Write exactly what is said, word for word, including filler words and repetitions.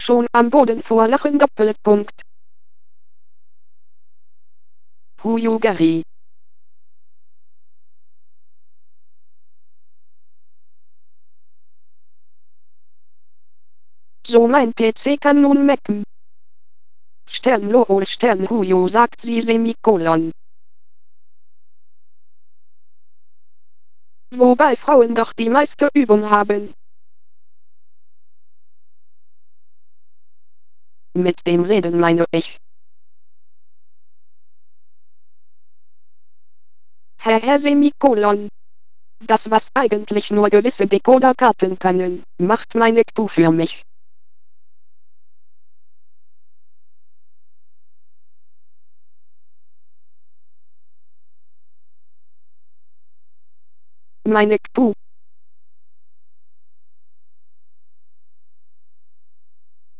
Schon am Boden vor Lachen Doppelpunkt. Huyugari. So mein P C kann nun mecken. Stern lol Stern Huyo sagt sie Semikolon. Wobei Frauen doch die meiste Übung haben. Mit dem Reden meine ich. Herr Herr Semikolon. Das was eigentlich nur gewisse Decoderkarten können, macht meine Q für mich. Meine Q.